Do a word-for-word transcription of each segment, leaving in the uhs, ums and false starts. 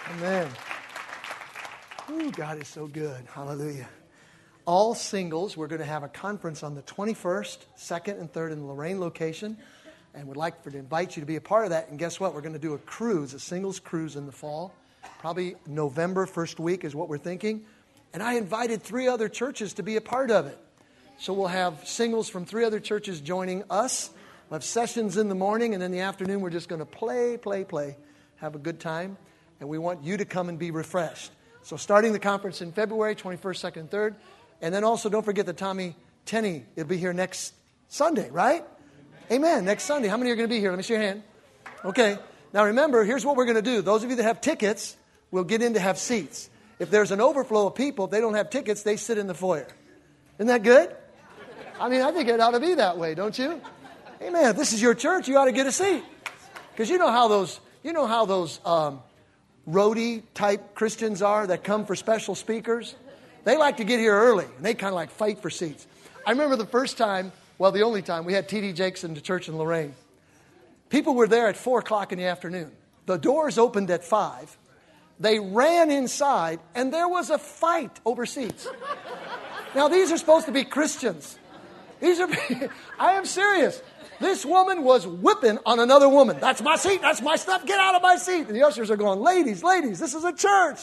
Amen. Ooh, God is so good. Hallelujah. All singles, we're going to have a conference on the twenty-first, second, and third in the Lorraine location. And would like for, to invite you to be a part of that. And guess what? We're going to do a cruise, a singles cruise in the fall. Probably November, first week is what we're thinking. And I invited three other churches to be a part of it. So we'll have singles from three other churches joining us. We'll have sessions in the morning, and in the afternoon we're just going to play, play, play, have a good time. And we want you to come and be refreshed. So starting the conference in February, twenty-first, second, and third. And then also don't forget that Tommy Tenney will be here next Sunday, right? Amen. Amen. Next Sunday. How many are going to be here? Let me see your hand. Okay. Now remember, here's what we're going to do. Those of you that have tickets will get in to have seats. If there's an overflow of people, if they don't have tickets, they sit in the foyer. Isn't that good? I mean, I think it ought to be that way, don't you? Amen. If this is your church, you ought to get a seat. Because you know how those, you know how those um, roadie type Christians are that come for special speakers? They like to get here early, and they kind of like fight for seats. I remember the first time, well, the only time, we had T D Jackson to church in Lorraine. People were there at four o'clock in the afternoon. The doors opened at five. They ran inside, and there was a fight over seats. Now, these are supposed to be Christians. These are, I am serious. This woman was whipping on another woman. That's my seat. That's my stuff. Get out of my seat. And the ushers are going, ladies, ladies, this is a church.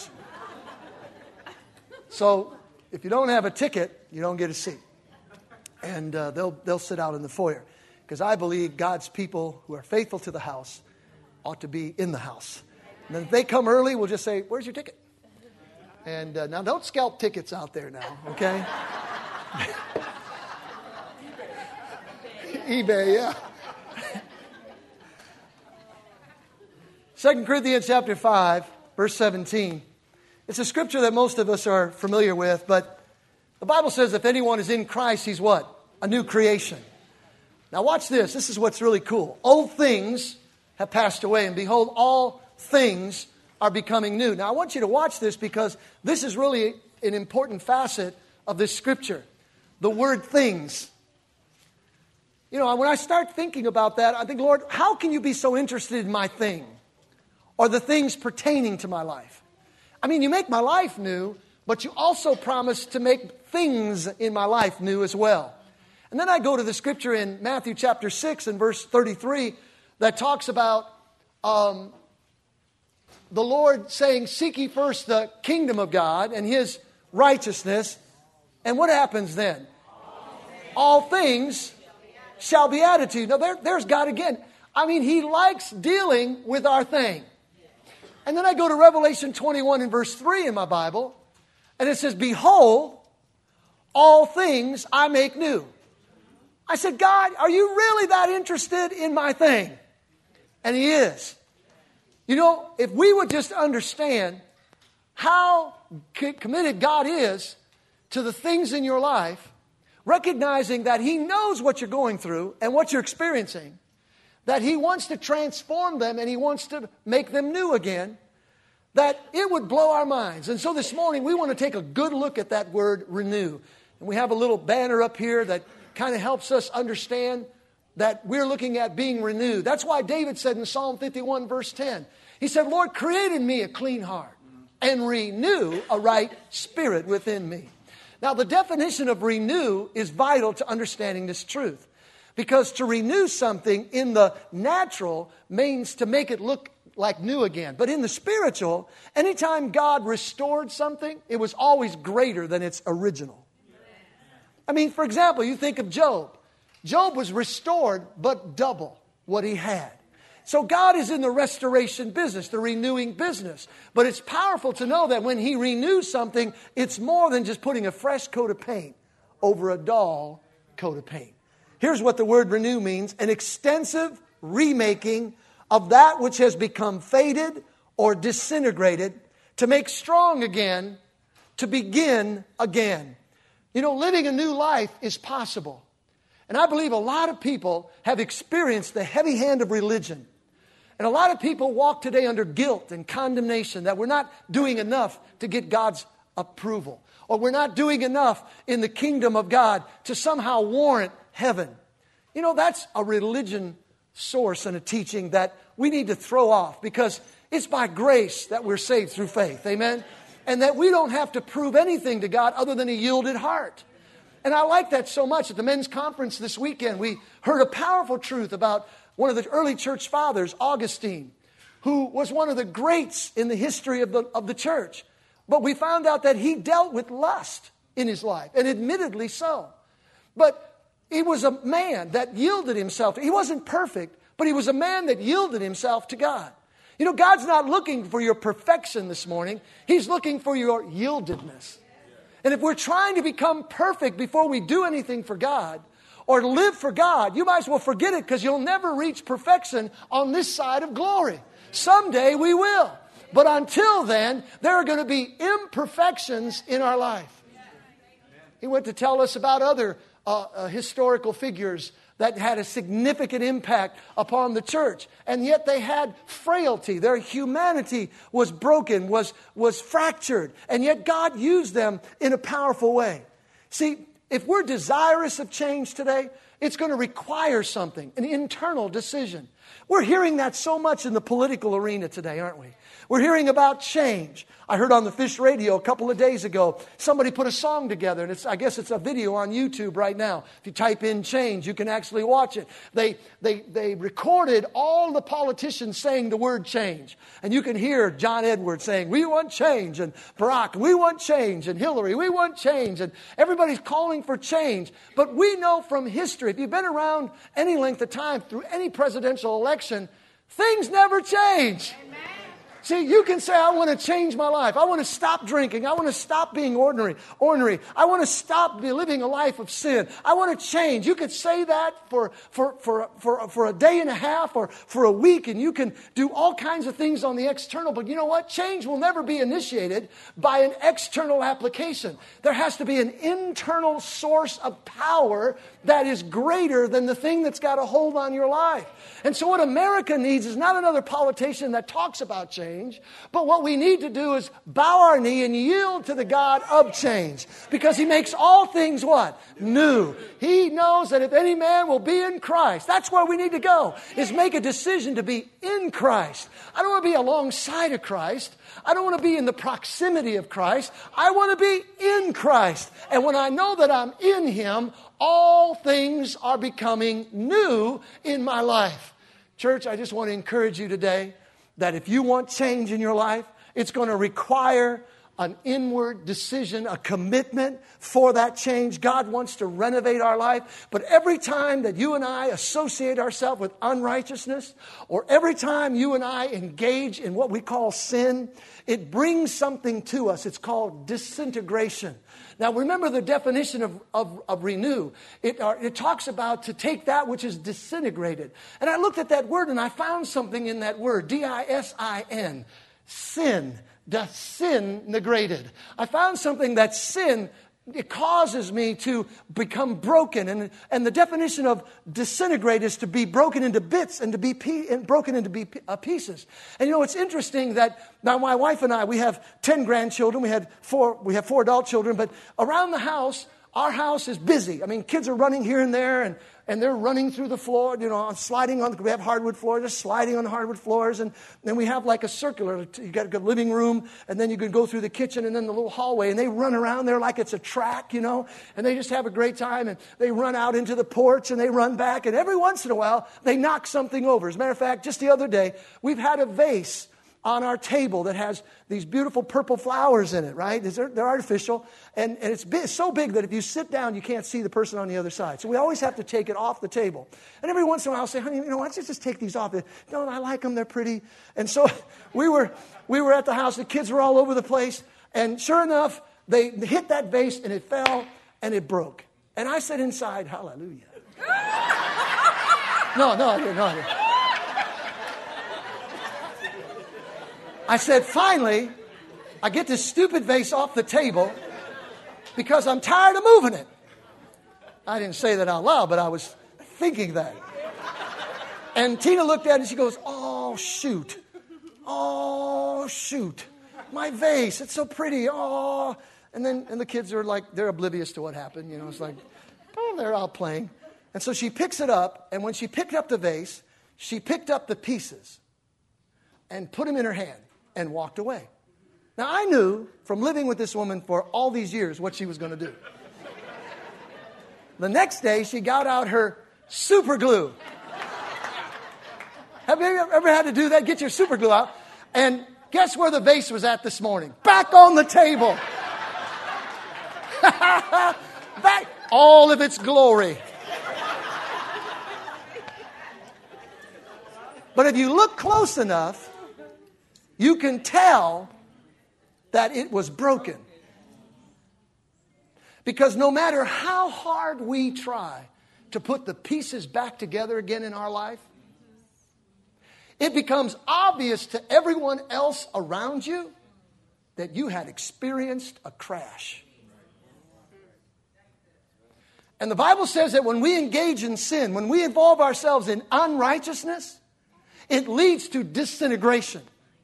So if you don't have a ticket, you don't get a seat. And uh, they'll they'll sit out in the foyer. Because I believe God's people who are faithful to the house ought to be in the house. And then if they come early, we'll just say, where's your ticket? And uh, now don't scalp tickets out there now, okay? eBay, yeah. Second Corinthians chapter five, verse seventeen. It's a scripture that most of us are familiar with, but the Bible says if anyone is in Christ, he's what? A new creation. Now watch this. This is what's really cool. Old things have passed away, and behold, all things are becoming new. Now I want you to watch this because this is really an important facet of this scripture. The word things. You know, when I start thinking about that, I think, Lord, how can you be so interested in my thing or the things pertaining to my life? I mean, you make my life new, but you also promise to make things in my life new as well. And then I go to the scripture in Matthew chapter six and verse thirty-three that talks about um, the Lord saying, seek ye first the kingdom of God and His righteousness. And what happens then? All things shall be added to you. Now there, there's God again. I mean, He likes dealing with our thing. And then I go to Revelation twenty-one and verse three in my Bible. And it says, behold, all things I make new. I said, God, are you really that interested in my thing? And He is. You know, if we would just understand how committed God is to the things in your life, recognizing that He knows what you're going through and what you're experiencing, that He wants to transform them and He wants to make them new again, that it would blow our minds. And so this morning we want to take a good look at that word renew. And we have a little banner up here that kind of helps us understand that we're looking at being renewed. That's why David said in Psalm fifty-one verse ten, he said, Lord, create in me a clean heart and renew a right spirit within me. Now the definition of renew is vital to understanding this truth. Because to renew something in the natural means to make it look like new again. But in the spiritual, anytime God restored something, it was always greater than its original. I mean, for example, you think of Job. Job was restored, but double what he had. So God is in the restoration business, the renewing business. But it's powerful to know that when He renews something, it's more than just putting a fresh coat of paint over a dull coat of paint. Here's what the word renew means: an extensive remaking of that which has become faded or disintegrated, to make strong again, to begin again. You know, living a new life is possible. And I believe a lot of people have experienced the heavy hand of religion. And a lot of people walk today under guilt and condemnation that we're not doing enough to get God's approval. Or we're not doing enough in the kingdom of God to somehow warrant heaven. You know, that's a religion source and a teaching that we need to throw off, because it's by grace that we're saved through faith. Amen? And that we don't have to prove anything to God other than a yielded heart. And I like that so much. At the men's conference this weekend, we heard a powerful truth about one of the early church fathers, Augustine, who was one of the greats in the history of the, of the church. But we found out that he dealt with lust in his life, and admittedly so. But he was a man that yielded himself. He wasn't perfect, but he was a man that yielded himself to God. You know, God's not looking for your perfection this morning. He's looking for your yieldedness. And if we're trying to become perfect before we do anything for God or live for God, you might as well forget it, because you'll never reach perfection on this side of glory. Someday we will. But until then, there are going to be imperfections in our life. He went to tell us about other uh, uh, historical figures that had a significant impact upon the church. And yet they had frailty. Their humanity was broken, was, was fractured. And yet God used them in a powerful way. See, if we're desirous of change today, it's going to require something, an internal decision. We're hearing that so much in the political arena today, aren't we? We're hearing about change. I heard on the Fish Radio a couple of days ago, somebody put a song together, and it's, I guess it's a video on YouTube right now. If you type in change, you can actually watch it. They, they, they recorded all the politicians saying the word change. And you can hear John Edwards saying, we want change, and Barack, we want change, and Hillary, we want change, and everybody's calling for change. But we know from history, if you've been around any length of time through any presidential election, things never change. Amen. See, you can say, I want to change my life. I want to stop drinking. I want to stop being ordinary. Ornery. I want to stop living a life of sin. I want to change. You could say that for, for, for, for, for a day and a half or for a week, and you can do all kinds of things on the external. But you know what? Change will never be initiated by an external application. There has to be an internal source of power that is greater than the thing that's got a hold on your life. And so what America needs is not another politician that talks about change, but what we need to do is bow our knee and yield to the God of change, because He makes all things what? New. He knows that if any man will be in Christ, that's where we need to go, is make a decision to be in Christ. I don't want to be alongside of Christ. I don't want to be in the proximity of Christ. I want to be in Christ. And when I know that I'm in Him, all things are becoming new in my life. Church, I just want to encourage you today that if you want change in your life, it's going to require an inward decision, a commitment for that change. God wants to renovate our life. But every time that you and I associate ourselves with unrighteousness, or every time you and I engage in what we call sin, it brings something to us. It's called disintegration. Now, remember the definition of, of, of renew. It, uh, it talks about to take that which is disintegrated. And I looked at that word and I found something in that word, D I S I N, sin, disintegrated. I found something that sin, it causes me to become broken. And, and the definition of disintegrate is to be broken into bits and to be pe- and broken into be, uh, pieces. And you know, it's interesting that now my wife and I, we have ten grandchildren. We had four, we have four adult children, but around the house, our house is busy. I mean, kids are running here and there, and, and they're running through the floor, you know, sliding on, we have hardwood floors, they're sliding on the hardwood floors, and then we have like a circular, you got a good living room, and then you can go through the kitchen and then the little hallway, and they run around there like it's a track, you know, and they just have a great time, and they run out into the porch, and they run back, and every once in a while, they knock something over. As a matter of fact, just the other day, we've had a vase on our table that has these beautiful purple flowers in it, right? They're, they're artificial, and, and it's big, so big that if you sit down, you can't see the person on the other side. So we always have to take it off the table. And every once in a while, I'll say, honey, you know, why don't you just take these off? No, I like them, they're pretty. And so we were, we were at the house, the kids were all over the place, and sure enough, they hit that vase, and it fell, and it broke. And I said inside, hallelujah. no, no, I didn't, no, I didn't. I said, finally, I get this stupid vase off the table because I'm tired of moving it. I didn't say that out loud, but I was thinking that. And Tina looked at it and she goes, oh, shoot. Oh, shoot. My vase, it's so pretty. Oh. And then and the kids are like, they're oblivious to what happened. You know, it's like, oh, they're out playing. And so she picks it up, and when she picked up the vase, she picked up the pieces and put them in her hand and walked away. Now, I knew from living with this woman for all these years what she was going to do. The next day, she got out her super glue. Have you ever had to do that? Get your super glue out. And guess where the vase was at this morning? Back on the table. Back, all of its glory. But if you look close enough, you can tell that it was broken. Because no matter how hard we try to put the pieces back together again in our life, it becomes obvious to everyone else around you that you had experienced a crash. And the Bible says that when we engage in sin, when we involve ourselves in unrighteousness, it leads to disintegration.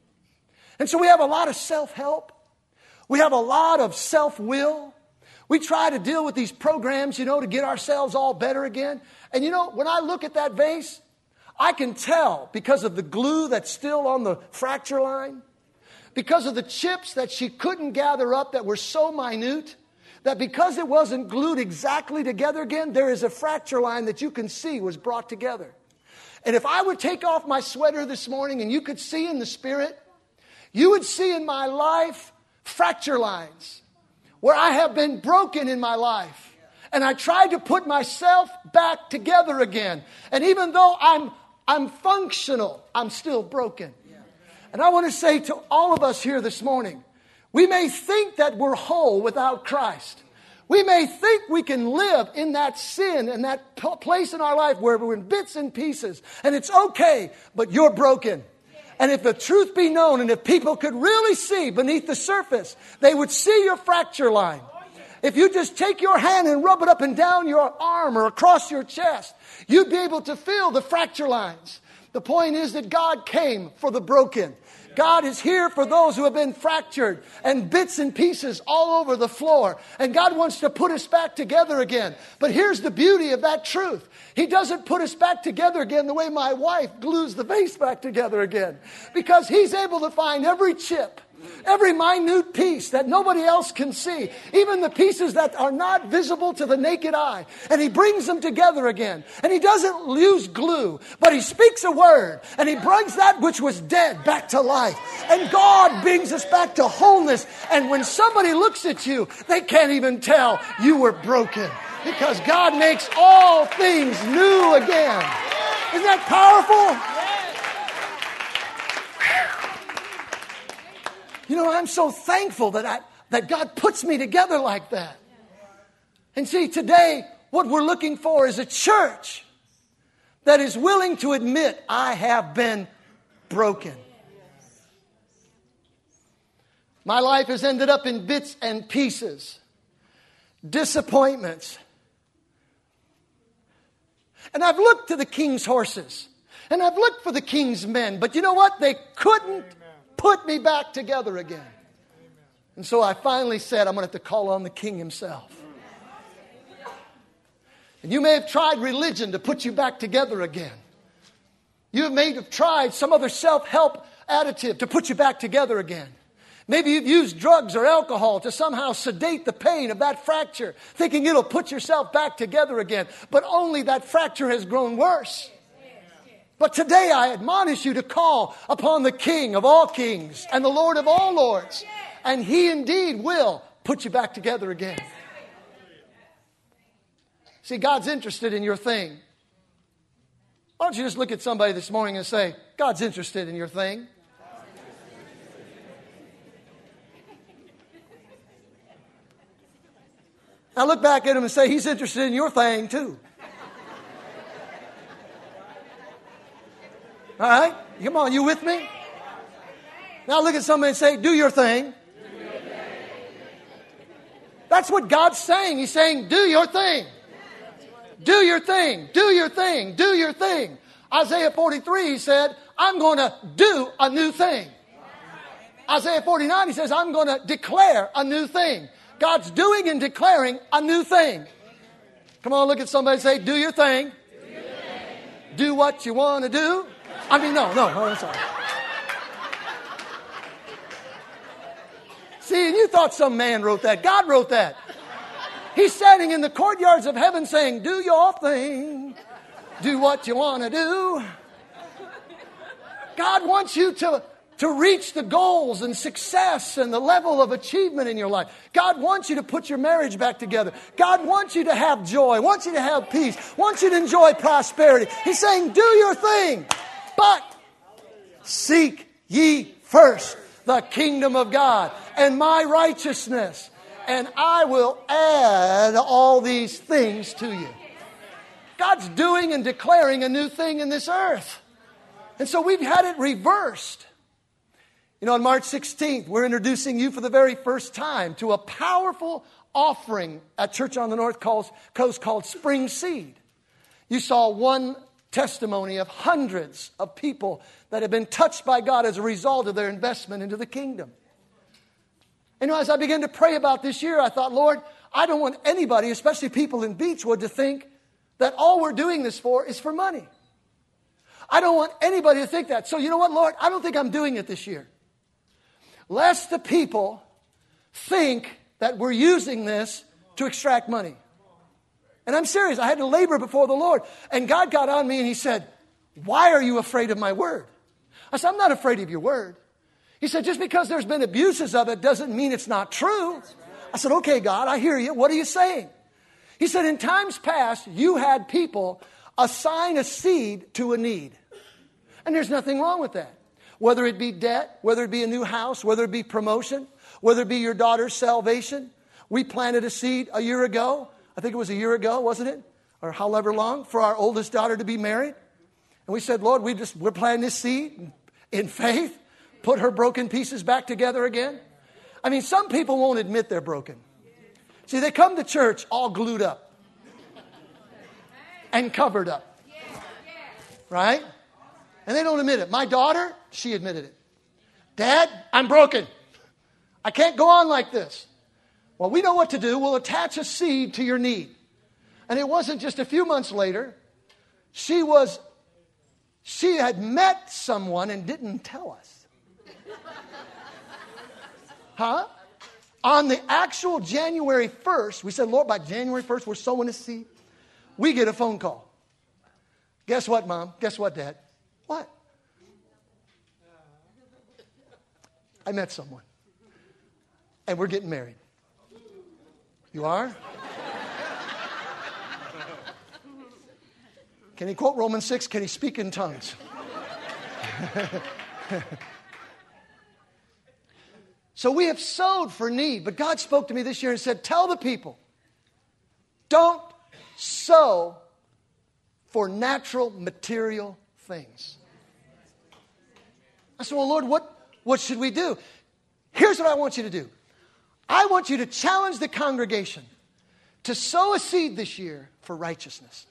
And so we have a lot of self-help. We have a lot of self-will. We try to deal with these programs, you know, to get ourselves all better again. And you know, when I look at that vase, I can tell because of the glue that's still on the fracture line, because of the chips that she couldn't gather up that were so minute, that because it wasn't glued exactly together again, there is a fracture line that you can see was brought together. And if I would take off my sweater this morning and you could see in the spirit, you would see in my life fracture lines where I have been broken in my life. And I tried to put myself back together again. And even though I'm, I'm functional, I'm still broken. And I want to say to all of us here this morning, we may think that we're whole without Christ. We may think we can live in that sin and that p- place in our life where we're in bits and pieces. And it's okay, but you're broken. And if the truth be known, and if people could really see beneath the surface, they would see your fracture line. If you just take your hand and rub it up and down your arm or across your chest, you'd be able to feel the fracture lines. The point is that God came for the broken. God is here for those who have been fractured and bits and pieces all over the floor. And God wants to put us back together again. But here's the beauty of that truth. He doesn't put us back together again the way my wife glues the vase back together again. Because He's able to find every chip, every minute piece that nobody else can see, even the pieces that are not visible to the naked eye. And He brings them together again. And He doesn't use glue, but He speaks a word. And He brings that which was dead back to life. And God brings us back to wholeness. And when somebody looks at you, they can't even tell you were broken. Because God makes all things new again. Isn't that powerful? You know, I'm so thankful that I, that God puts me together like that. And see, today, what we're looking for is a church that is willing to admit, I have been broken. My life has ended up in bits and pieces, disappointments. And I've looked to the king's horses, and I've looked for the king's men, but you know what? They couldn't put me back together again. And so I finally said, I'm going to have to call on the king himself. And you may have tried religion to put you back together again. You may have tried some other self-help additive to put you back together again. Maybe you've used drugs or alcohol to somehow sedate the pain of that fracture, thinking it'll put yourself back together again. But only that fracture has grown worse. But today I admonish you to call upon the King of all kings and the Lord of all lords. And He indeed will put you back together again. See, God's interested in your thing. Why don't you just look at somebody this morning and say, God's interested in your thing. Now look back at him and say, He's interested in your thing too. All right? Come on, you with me? Now look at somebody and say, do your thing. That's what God's saying. He's saying, do your thing. Do your thing. Do your thing. Do your thing. Isaiah forty-three, He said, I'm going to do a new thing. Isaiah forty-nine, He says, I'm going to declare a new thing. God's doing and declaring a new thing. Come on, look at somebody and say, do your thing. Do what you want to do. I mean, no, no, no, I'm sorry. See, and you thought some man wrote that. God wrote that. He's standing in the courtyards of heaven saying, do your thing. Do what you want to do. God wants you to, to reach the goals and success and the level of achievement in your life. God wants you to put your marriage back together. God wants you to have joy, wants you to have peace, wants you to enjoy prosperity. He's saying, do your thing, but seek ye first the kingdom of God and my righteousness, and I will add all these things to you. God's doing and declaring a new thing in this earth. And so we've had it reversed. You know, on March sixteenth, we're introducing you for the very first time to a powerful offering at Church on the North Coast called Spring Seed. You saw one testimony of hundreds of people that have been touched by God as a result of their investment into the kingdom. And as I began to pray about this year, I thought, Lord, I don't want anybody, especially people in Beechwood, to think that all we're doing this for is for money. I don't want anybody to think that. So you know what, Lord? I don't think I'm doing it this year. Lest the people think that we're using this to extract money. And I'm serious. I had to labor before the Lord. And God got on me and He said, why are you afraid of my word? I said, I'm not afraid of your word. He said, just because there's been abuses of it doesn't mean it's not true. I said, okay, God, I hear you. What are you saying? He said, in times past, you had people assign a seed to a need. And there's nothing wrong with that. Whether it be debt, whether it be a new house, whether it be promotion, whether it be your daughter's salvation. We planted a seed a year ago. I think it was a year ago, wasn't it? Or however long, for our oldest daughter to be married. And we said, Lord, we just, we're planting this seed in faith. Put her broken pieces back together again. I mean, some people won't admit they're broken. See, they come to church all glued up. And covered up. Right? And they don't admit it. My daughter, she admitted it. Dad, I'm broken. I can't go on like this. Well, we know what to do. We'll attach a seed to your need. And it wasn't just a few months later. She was, she had met someone and didn't tell us. Huh? On the actual January first, we said, Lord, by January first, we're sowing a seed. We get a phone call. Guess what, Mom? Guess what, Dad? What? I met someone. And we're getting married. You are? Can he quote Romans six? Can he speak in tongues? So we have sowed for need. But God spoke to me this year and said, tell the people, don't sow for natural material things. I said, well, Lord, what, what should we do? Here's what I want you to do. I want you to challenge the congregation to sow a seed this year for righteousness.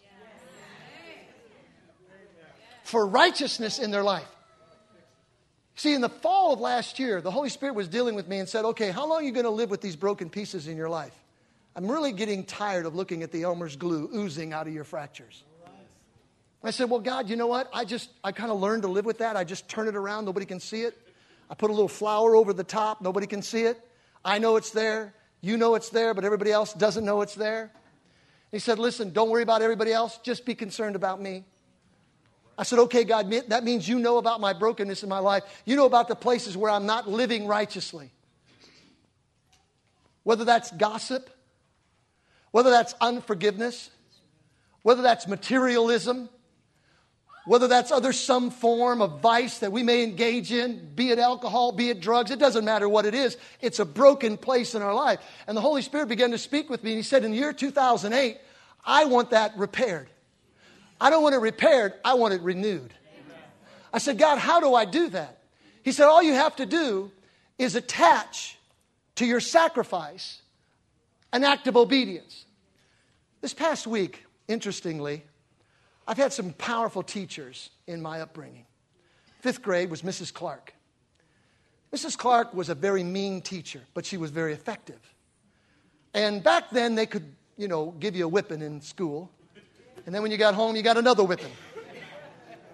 For righteousness in their life. See, in the fall of last year, the Holy Spirit was dealing with me and said, okay, how long are you going to live with these broken pieces in your life? I'm really getting tired of looking at the Elmer's glue oozing out of your fractures. I said, well, God, you know what? I just, I kind of learned to live with that. I just turn it around. Nobody can see it. I put a little flour over the top. Nobody can see it. I know it's there. You know it's there, but everybody else doesn't know it's there. He said, listen, don't worry about everybody else. Just be concerned about me. I said, okay, God, that means you know about my brokenness in my life. You know about the places where I'm not living righteously. Whether that's gossip, whether that's unforgiveness, whether that's materialism, whether that's other some form of vice that we may engage in, be it alcohol, be it drugs, it doesn't matter what it is. It's a broken place in our life. And the Holy Spirit began to speak with me, and He said, in the year two thousand eight, I want that repaired. I don't want it repaired, I want it renewed. I said, God, how do I do that? He said, all you have to do is attach to your sacrifice an act of obedience. This past week, interestingly, I've had some powerful teachers in my upbringing. Fifth grade was Missus Clark. Missus Clark was a very mean teacher, but she was very effective. And back then, they could, you know, give you a whipping in school. And then when you got home, you got another whipping.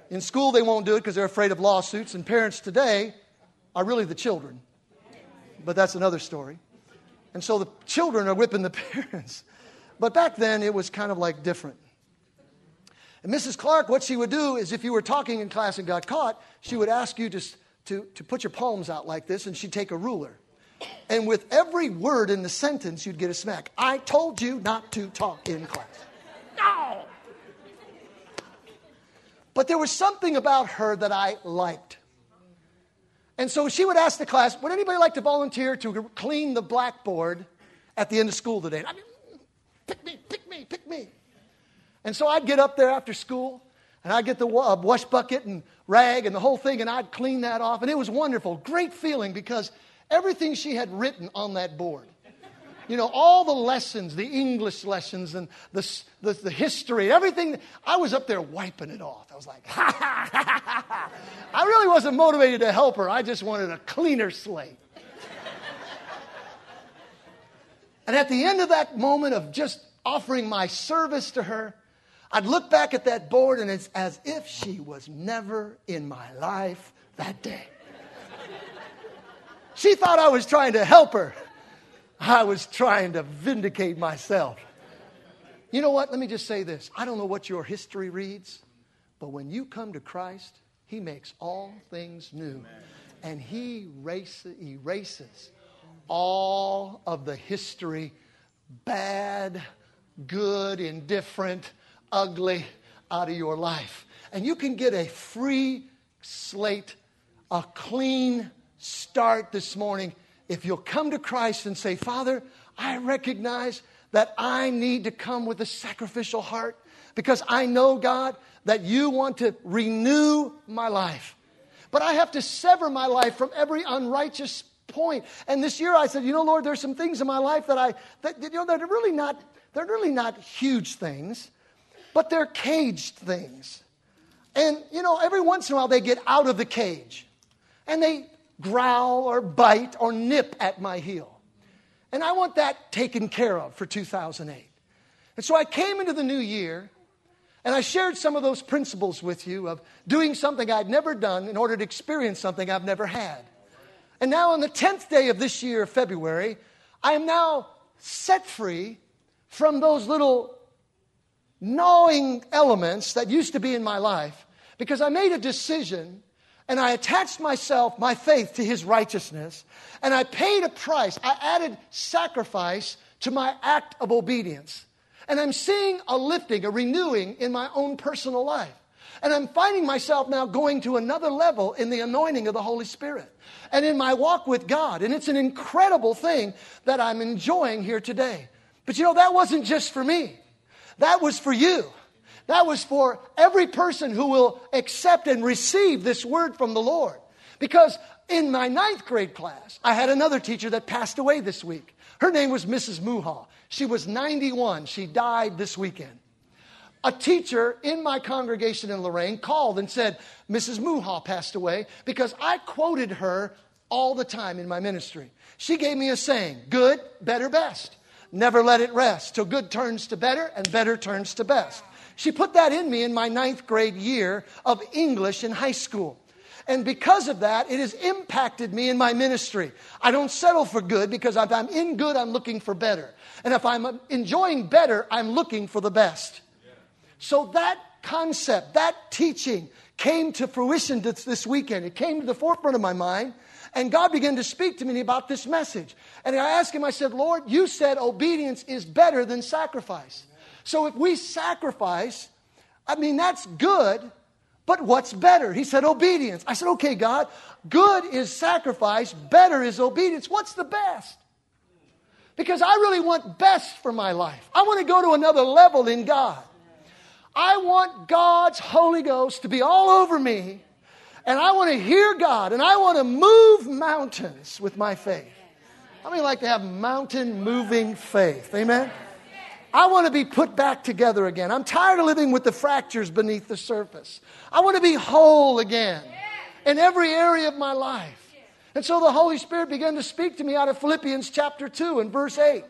In school, they won't do it because they're afraid of lawsuits, and parents today are really the children. But that's another story. And so the children are whipping the parents. But back then, it was kind of like different. And Missus Clark, what she would do is if you were talking in class and got caught, she would ask you to, to, to put your palms out like this, and she'd take a ruler. And with every word in the sentence, you'd get a smack. I told you not to talk in class. No! But there was something about her that I liked. And so she would ask the class, would anybody like to volunteer to clean the blackboard at the end of school today? I mean, pick me, pick me, pick me. And so I'd get up there after school, and I'd get the wash bucket and rag and the whole thing, and I'd clean that off. And it was wonderful, great feeling, because everything she had written on that board, you know, all the lessons, the English lessons and the, the, the history, everything, I was up there wiping it off. I was like, ha, ha, ha, ha, ha. I really wasn't motivated to help her. I just wanted a cleaner slate. And at the end of that moment of just offering my service to her, I'd look back at that board, and it's as if she was never in my life that day. She thought I was trying to help her. I was trying to vindicate myself. You know what? Let me just say this. I don't know what your history reads, but when you come to Christ, He makes all things new. Amen. And He erases, erases all of the history, bad, good, indifferent, ugly, out of your life. And you can get a free slate, a clean start this morning if you'll come to Christ and say, Father, I recognize that I need to come with a sacrificial heart because I know, God, that you want to renew my life. But I have to sever my life from every unrighteous point. And this year I said, you know, Lord, there's some things in my life that I, that, you know, they're really not, they're really not huge things, but they're caged things. And, you know, every once in a while they get out of the cage and they growl or bite or nip at my heel. And I want that taken care of for two thousand eight. And so I came into the new year and I shared some of those principles with you of doing something I'd never done in order to experience something I've never had. And now on the tenth day of this year, February, I am now set free from those little gnawing elements that used to be in my life because I made a decision and I attached myself, my faith, to His righteousness. And I paid a price. I added sacrifice to my act of obedience. And I'm seeing a lifting, a renewing in my own personal life. And I'm finding myself now going to another level in the anointing of the Holy Spirit. And in my walk with God. And it's an incredible thing that I'm enjoying here today. But you know, that wasn't just for me. That was for you. That was for every person who will accept and receive this word from the Lord. Because in my ninth grade class, I had another teacher that passed away this week. Her name was Missus Muha. She was ninety-one. She died this weekend. A teacher in my congregation in Lorraine called and said, Missus Muha passed away because I quoted her all the time in my ministry. She gave me a saying, good, better, best. Never let it rest till good turns to better and better turns to best. She put that in me in my ninth grade year of English in high school. And because of that, it has impacted me in my ministry. I don't settle for good because if I'm in good, I'm looking for better. And if I'm enjoying better, I'm looking for the best. So that concept, that teaching came to fruition this weekend. It came to the forefront of my mind. And God began to speak to me about this message. And I asked Him, I said, Lord, you said obedience is better than sacrifice. So if we sacrifice, I mean, that's good, but what's better? He said obedience. I said, okay, God, good is sacrifice, better is obedience. What's the best? Because I really want best for my life. I want to go to another level in God. I want God's Holy Ghost to be all over me. And I want to hear God. And I want to move mountains with my faith. How many like to have mountain moving faith? Amen? I want to be put back together again. I'm tired of living with the fractures beneath the surface. I want to be whole again in every area of my life. And so the Holy Spirit began to speak to me out of Philippians chapter two and verse eight.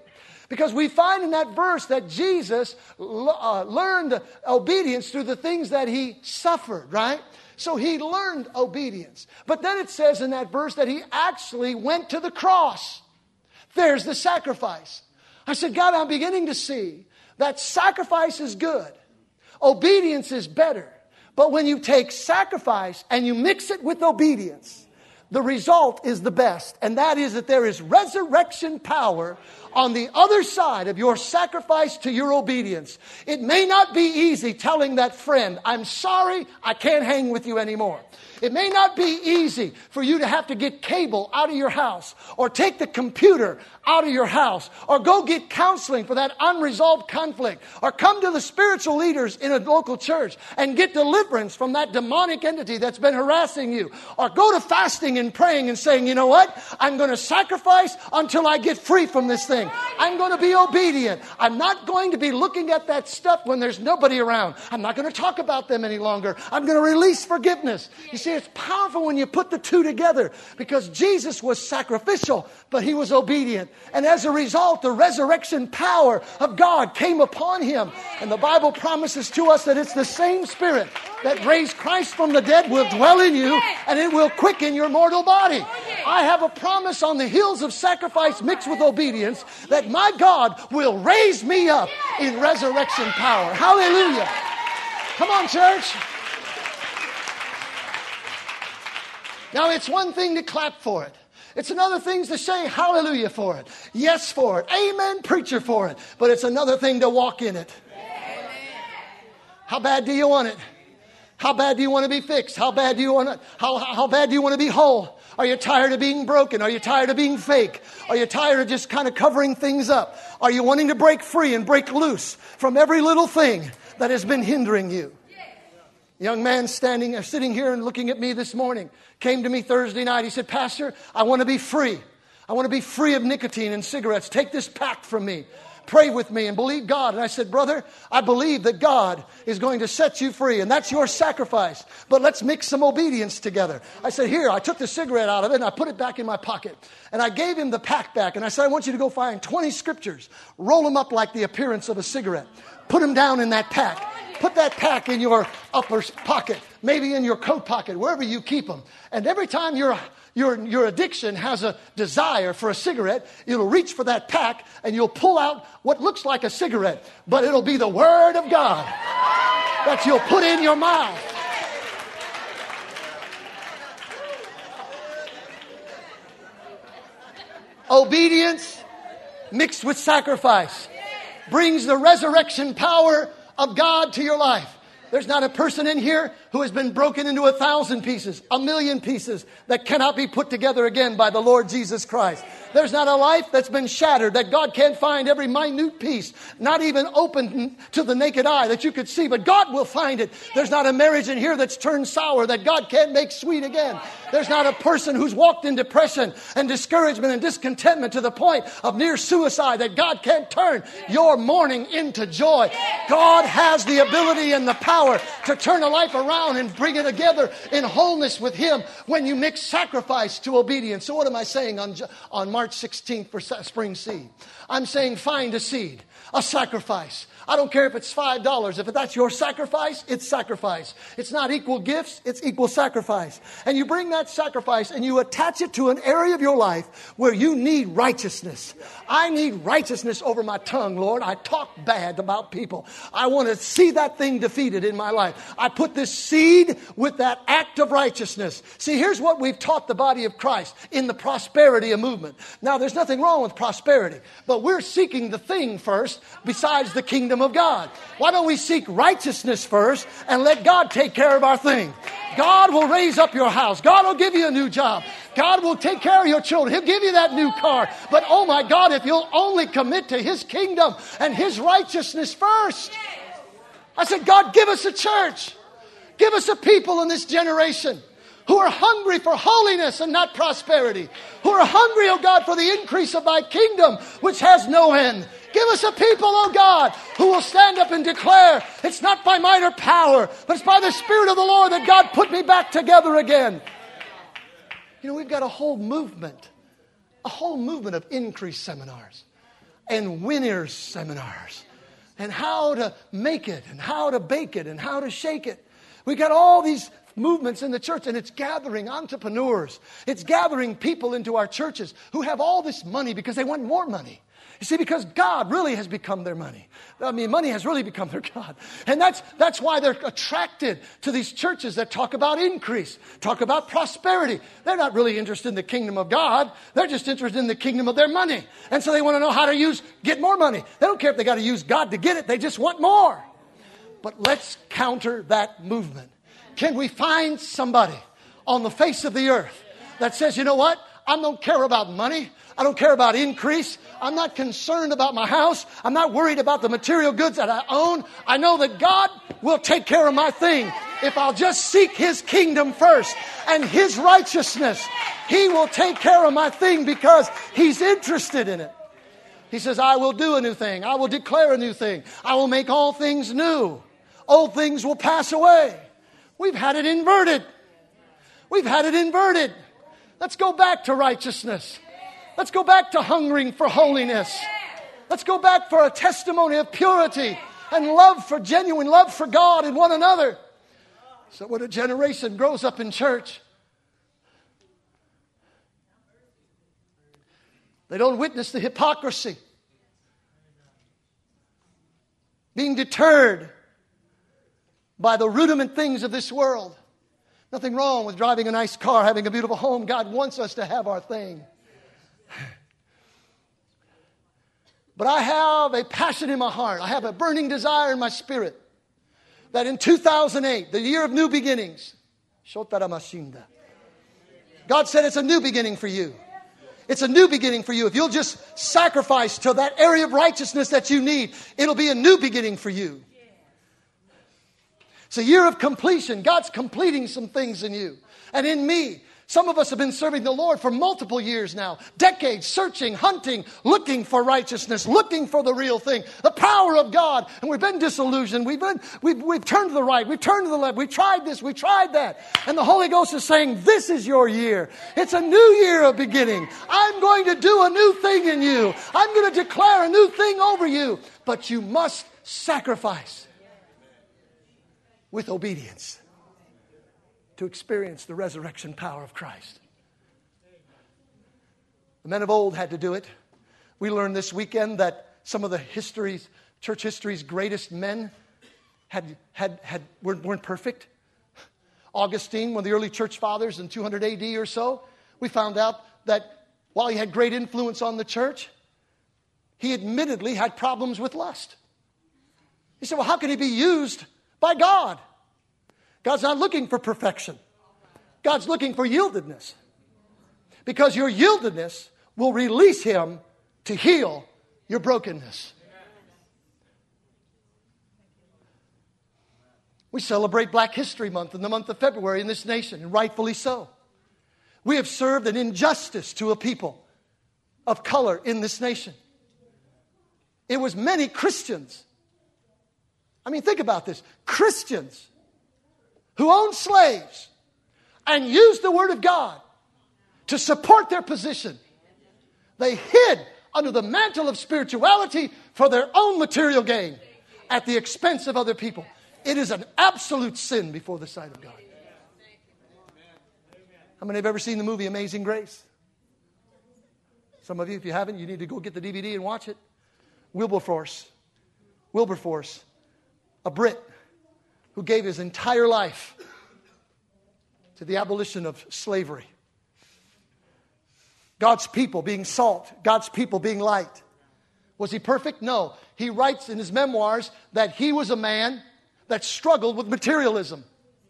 Because we find in that verse that Jesus uh, learned obedience through the things that he suffered, right? So he learned obedience. But then it says in that verse that he actually went to the cross. There's the sacrifice. I said, God, I'm beginning to see that sacrifice is good. Obedience is better. But when you take sacrifice and you mix it with obedience, the result is the best. And that is that there is resurrection power on the other side of your sacrifice to your obedience. It may not be easy telling that friend, I'm sorry, I can't hang with you anymore. It may not be easy for you to have to get cable out of your house or take the computer out of your house or go get counseling for that unresolved conflict or come to the spiritual leaders in a local church and get deliverance from that demonic entity that's been harassing you, or go to fasting and praying and saying, you know what? I'm going to sacrifice until I get free from this thing. I'm going to be obedient. I'm not going to be looking at that stuff when there's nobody around. I'm not going to talk about them any longer. I'm going to release forgiveness. You see, it's powerful when you put the two together, because Jesus was sacrificial, but he was obedient. And as a result, the resurrection power of God came upon him. And the Bible promises to us that it's the same Spirit that raised Christ from the dead will dwell in you, and it will quicken your mortal body. I have a promise on the hills of sacrifice mixed with obedience that my God will raise me up in resurrection power. Hallelujah. Come on, church. Now, it's one thing to clap for it. It's another thing to say hallelujah for it. Yes for it. Amen, preacher for it. But it's another thing to walk in it. Amen. How bad do you want it? How bad do you want to be fixed? How bad do you want to, how, how bad do you want to be whole? Are you tired of being broken? Are you tired of being fake? Are you tired of just kind of covering things up? Are you wanting to break free and break loose from every little thing that has been hindering you? A young man standing or sitting here and looking at me this morning came to me Thursday night. He said, Pastor, I want to be free. I want to be free of nicotine and cigarettes. Take this pack from me. Pray with me and believe God. And I said, brother, I believe that God is going to set you free, and that's your sacrifice. But let's mix some obedience together. I said, here, I took the cigarette out of it and I put it back in my pocket. And I gave him the pack back. And I said, I want you to go find twenty scriptures. Roll them up like the appearance of a cigarette. Put them down in that pack. Put that pack in your upper pocket, maybe in your coat pocket, wherever you keep them. And every time your, your, your addiction has a desire for a cigarette, you'll reach for that pack and you'll pull out what looks like a cigarette, but it'll be the Word of God that you'll put in your mouth. Obedience mixed with sacrifice brings the resurrection power of God to your life. There's not a person in here who has been broken into a thousand pieces, a million pieces that cannot be put together again by the Lord Jesus Christ. There's not a life that's been shattered that God can't find every minute piece, not even open to the naked eye that you could see, but God will find it. There's not a marriage in here that's turned sour that God can't make sweet again. There's not a person who's walked in depression and discouragement and discontentment to the point of near suicide that God can't turn your mourning into joy. God has the ability and the power to turn a life around and bring it together in wholeness with Him when you mix sacrifice to obedience. So what am I saying on, on March sixteenth for Spring Seed? I'm saying find a seed, a sacrifice. I don't care if it's five dollars. If that's your sacrifice, it's sacrifice. It's not equal gifts, it's equal sacrifice. And you bring that sacrifice and you attach it to an area of your life where you need righteousness. I need righteousness over my tongue, Lord. I talk bad about people. I want to see that thing defeated in my life. I put this seed with that act of righteousness. See, here's what we've taught the body of Christ in the prosperity movement. Now, there's nothing wrong with prosperity, but we're seeking the thing first besides the kingdom of God. Why don't we seek righteousness first and let God take care of our thing? God will raise up your house. God will give you a new job. God will take care of your children. He'll give you that new car. But oh my God, if you'll only commit to His kingdom and His righteousness first. I said, God, give us a church. Give us a people in this generation who are hungry for holiness and not prosperity. Who are hungry, oh God, for the increase of Thy kingdom, which has no end. Give us a people, oh God, who will stand up and declare, it's not by might or power, but it's by the Spirit of the Lord that God put me back together again. You know, we've got a whole movement, a whole movement of increase seminars. and winners seminars. And how to make it, and how to bake it, and how to shake it. We got all these movements in the church, and it's gathering entrepreneurs. It's gathering people into our churches who have all this money because they want more money. You see, because God really has become their money. I mean, money has really become their God. And that's, that's why they're attracted to these churches that talk about increase, talk about prosperity. They're not really interested in the kingdom of God. They're just interested in the kingdom of their money. And so they want to know how to use, get more money. They don't care if they got to use God to get it. They just want more. But let's counter that movement. Can we find somebody on the face of the earth that says, you know what? I don't care about money. I don't care about increase. I'm not concerned about my house. I'm not worried about the material goods that I own. I know that God will take care of my thing if I'll just seek His kingdom first and His righteousness. He will take care of my thing because He's interested in it. He says, I will do a new thing. I will declare a new thing. I will make all things new. Old things will pass away. We've had it inverted. We've had it inverted. Let's go back to righteousness. Let's go back to hungering for holiness. Let's go back for a testimony of purity and love for genuine love for God and one another. So when a generation grows up in church, they don't witness the hypocrisy, being deterred by the rudiment things of this world. Nothing wrong with driving a nice car, having a beautiful home. God wants us to have our thing. But I have a passion in my heart. I have a burning desire in my spirit that in two thousand eight, the year of new beginnings, God said it's a new beginning for you. It's a new beginning for you. If you'll just sacrifice to that area of righteousness that you need, it'll be a new beginning for you. It's a year of completion. God's completing some things in you and in me. Some of us have been serving the Lord for multiple years now. Decades, searching, hunting, looking for righteousness, looking for the real thing, the power of God. And we've been disillusioned. We've been, we've, we've turned to the right. We've turned to the left. We've tried this. We tried that. And the Holy Ghost is saying, this is your year. It's a new year of beginning. I'm going to do a new thing in you. I'm going to declare a new thing over you. But you must sacrifice with obedience to experience the resurrection power of Christ. The men of old had to do it. We learned this weekend that some of the history's, church history's greatest men had, had, had, weren't, weren't perfect. Augustine, one of the early church fathers in two hundred A D or so, we found out that while he had great influence on the church, he admittedly had problems with lust. He said, well, how can he be used by God? God's not looking for perfection. God's looking for yieldedness. Because your yieldedness will release Him to heal your brokenness. We celebrate Black History Month in the month of February in this nation, and rightfully so. We have served an injustice to a people of color in this nation. It was many Christians. I mean, think about this. Christians who owned slaves and used the Word of God to support their position. They hid under the mantle of spirituality for their own material gain at the expense of other people. It is an absolute sin before the sight of God. How many have ever seen the movie Amazing Grace? Some of you, if you haven't, you need to go get the D V D and watch it. Wilberforce. Wilberforce. A Brit who gave his entire life to the abolition of slavery. God's people being salt. God's people being light. Was he perfect? No. He writes in his memoirs that he was a man that struggled with materialism.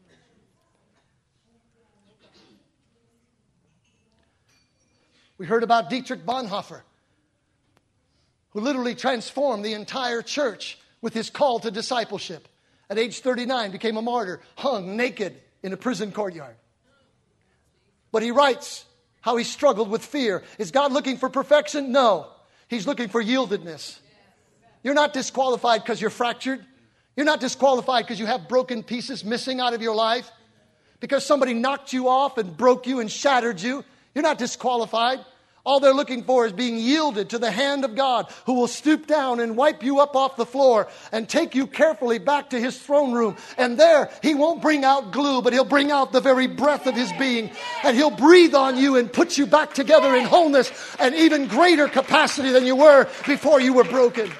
We heard about Dietrich Bonhoeffer, who literally transformed the entire church with his call to discipleship. At age thirty-nine, became a martyr, hung naked in a prison courtyard. But he writes how he struggled with fear. Is God looking for perfection? No. He's looking for yieldedness. You're not disqualified because you're fractured. You're not disqualified because you have broken pieces missing out of your life. Because somebody knocked you off and broke you and shattered you. You're not disqualified. All they're looking for is being yielded to the hand of God, who will stoop down and wipe you up off the floor and take you carefully back to His throne room. And there, He won't bring out glue, but He'll bring out the very breath of His being. And He'll breathe on you and put you back together in wholeness and even greater capacity than you were before you were broken.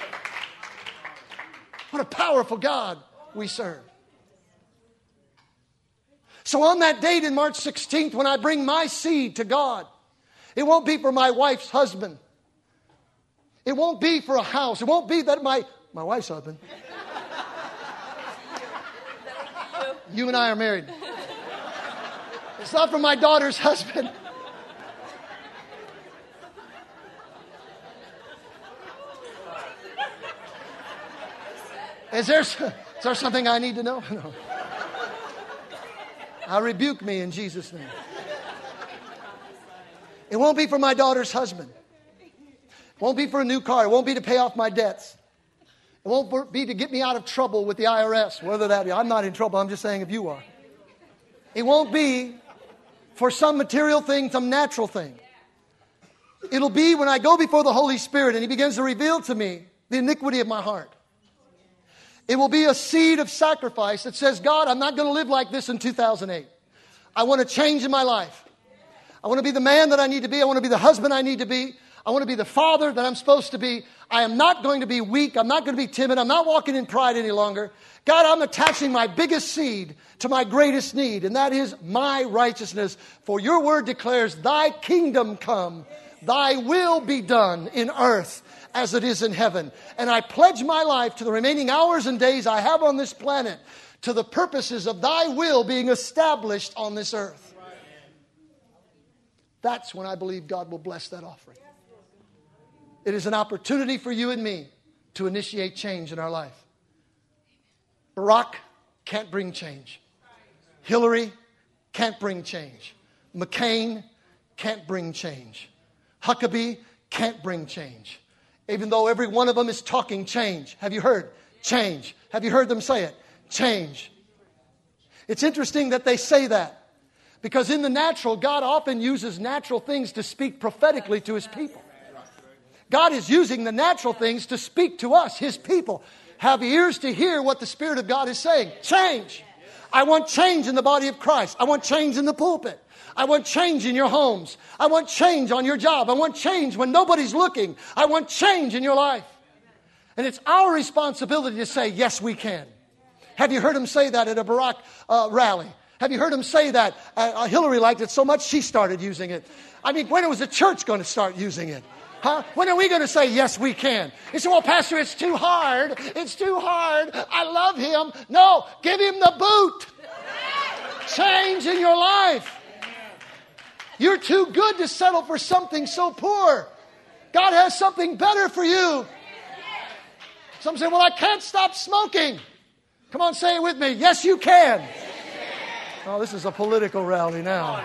What a powerful God we serve. So on that date in March sixteenth, when I bring my seed to God, it won't be for my wife's husband. It won't be for a house. It won't be that my, my wife's husband. You and I are married. It's not for my daughter's husband. Is there, is there something I need to know? No. I rebuke me in Jesus' name. It won't be for my daughter's husband. It won't be for a new car. It won't be to pay off my debts. It won't be to get me out of trouble with the I R S. Whether that be, I'm not in trouble. I'm just saying if you are. It won't be for some material thing, some natural thing. It'll be when I go before the Holy Spirit and He begins to reveal to me the iniquity of my heart. It will be a seed of sacrifice that says, God, I'm not going to live like this in two thousand eight. I want to change in my life. I want to be the man that I need to be. I want to be the husband I need to be. I want to be the father that I'm supposed to be. I am not going to be weak. I'm not going to be timid. I'm not walking in pride any longer. God, I'm attaching my biggest seed to my greatest need, and that is my righteousness. For your word declares, thy kingdom come, thy will be done in earth as it is in heaven. And I pledge my life to the remaining hours and days I have on this planet to the purposes of thy will being established on this earth. That's when I believe God will bless that offering. It is an opportunity for you and me to initiate change in our life. Barack can't bring change. Hillary can't bring change. McCain can't bring change. Huckabee can't bring change. Even though every one of them is talking change. Have you heard? Change. Have you heard them say it? Change. It's interesting that they say that. Because in the natural, God often uses natural things to speak prophetically to His people. God is using the natural things to speak to us, His people. Have ears to hear what the Spirit of God is saying. Change. I want change in the body of Christ. I want change in the pulpit. I want change in your homes. I want change on your job. I want change when nobody's looking. I want change in your life. And it's our responsibility to say, yes, we can. Have you heard him say that at a Barack uh, rally? Have you heard him say that? Uh, Hillary liked it so much she started using it. I mean, when was the church going to start using it? Huh? When are we going to say, yes, we can? You say, well, Pastor, it's too hard. It's too hard. I love him. No, give him the boot. Change in your life. You're too good to settle for something so poor. God has something better for you. Some say, well, I can't stop smoking. Come on, say it with me. Yes, you can. Oh, this is a political rally now.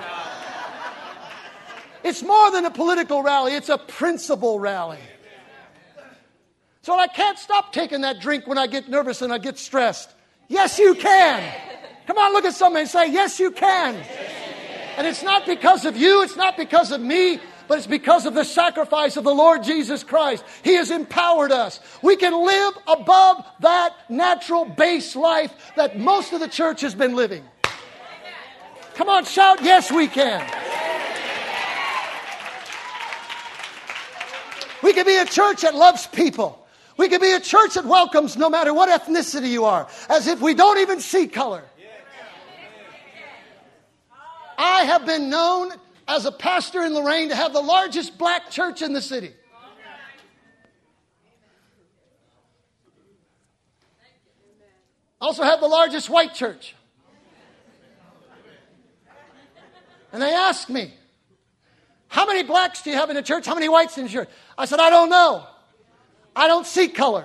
It's more than a political rally. It's a principle rally. So I can't stop taking that drink when I get nervous and I get stressed. Yes, you can. Come on, look at somebody and say, yes, you can. And it's not because of you. It's not because of me. But it's because of the sacrifice of the Lord Jesus Christ. He has empowered us. We can live above that natural base life that most of the church has been living. Come on, shout, yes, we can. We can be a church that loves people. We can be a church that welcomes no matter what ethnicity you are, as if we don't even see color. I have been known as a pastor in Lorraine to have the largest black church in the city. Also have the largest white church. And they asked me, how many blacks do you have in the church? How many whites in the church? I said, I don't know. I don't see color.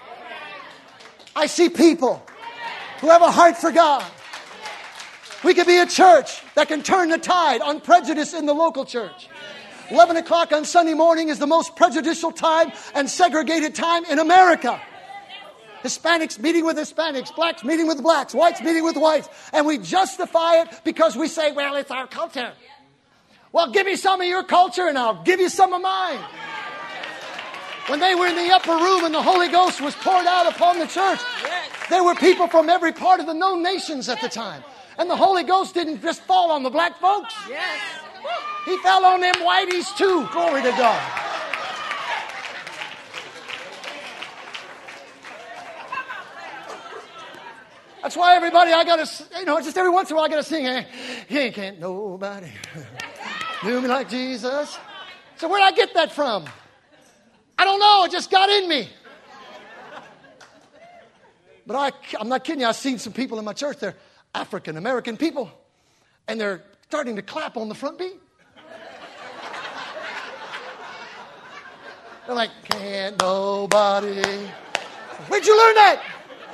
I see people who have a heart for God. We could be a church that can turn the tide on prejudice in the local church. eleven o'clock on Sunday morning is the most prejudicial time and segregated time in America. Hispanics meeting with Hispanics, blacks meeting with blacks, whites meeting with whites. And we justify it because we say, well, it's our culture. Well, give me some of your culture and I'll give you some of mine. When they were in the upper room and the Holy Ghost was poured out upon the church, there were people from every part of the known nations at the time. And the Holy Ghost didn't just fall on the black folks. Yes. He fell on them whiteys too. Glory to God. That's why everybody, I got to, you know, just every once in a while I got to sing, hey, he can't nobody do me like Jesus. So where'd I get that from? I don't know. It just got in me. But I, I'm not kidding you. I've seen some people in my church. They're African American people. And they're starting to clap on the front beat. They're like, can't nobody. Where'd you learn that?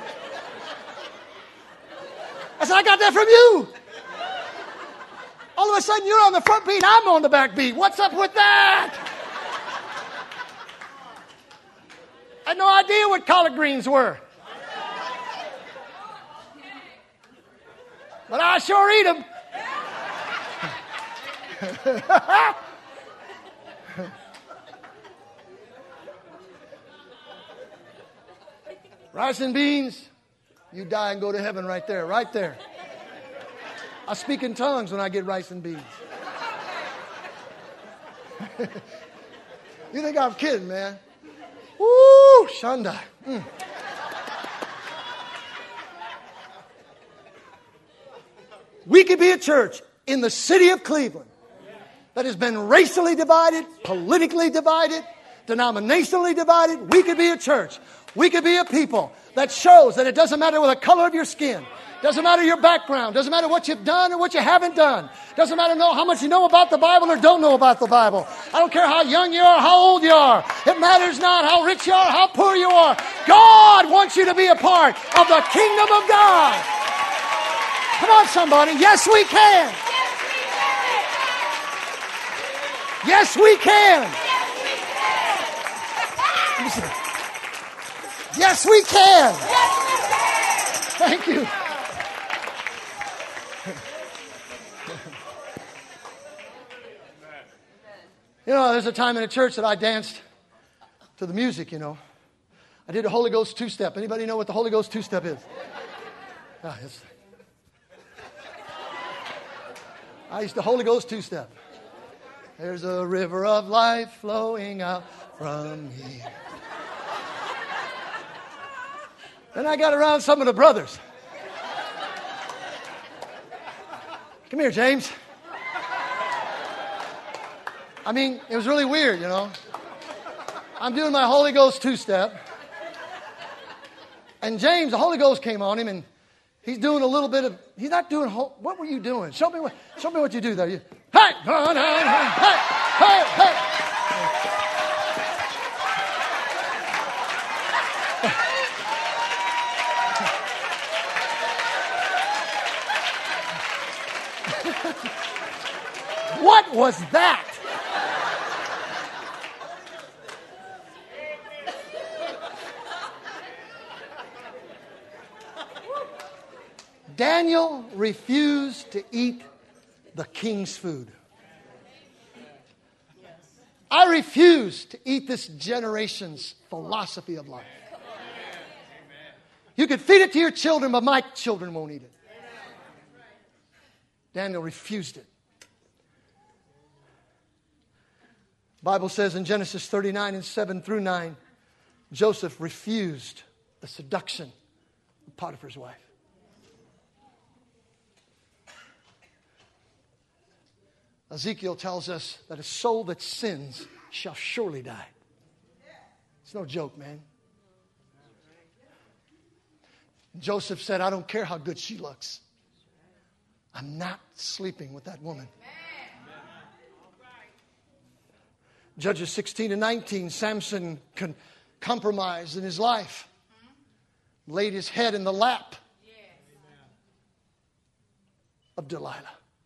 I said, I got that from you. All of a sudden, you're on the front beat, I'm on the back beat. What's up with that? I had no idea what collard greens were. But I sure eat them. Rice and beans, you die and go to heaven right there, right there. I speak in tongues when I get rice and beans. You think I'm kidding, man? Woo, Shanda. Mm. We could be a church in the city of Cleveland that has been racially divided, politically divided, denominationally divided. We could be a church. We could be a people that shows that it doesn't matter what the color of your skin, doesn't matter your background, doesn't matter what you've done or what you haven't done, doesn't matter know how much you know about the Bible or don't know about the Bible. I don't care how young you are, how old you are. It matters not how rich you are, how poor you are. God wants you to be a part of the kingdom of God. Come on, somebody. Yes, we can. Yes, we can. Yes, we can. Thank you. You know, there's a time in a church that I danced to the music, you know. I did a Holy Ghost two-step. Anybody know what the Holy Ghost two-step is? Ah, it's, I used to Holy Ghost two-step. There's a river of life flowing out from me. Then I got around some of the brothers. Come here, James. I mean, it was really weird, you know. I'm doing my Holy Ghost two-step. And James, the Holy Ghost came on him, and he's doing a little bit of, he's not doing, what were you doing? Show me what, show me what you do there. You, hey, hey, hey, hey, hey. What was that? Daniel refused to eat the king's food. I refuse to eat this generation's philosophy of life. You could feed it to your children, but my children won't eat it. Daniel refused it. The Bible says in Genesis thirty-nine and seven through nine, Joseph refused the seduction of Potiphar's wife. Ezekiel tells us that a soul that sins shall surely die. It's no joke, man. Joseph said, I don't care how good she looks. I'm not sleeping with that woman. Judges sixteen and nineteen, Samson con- compromised in his life. Laid his head in the lap of Delilah.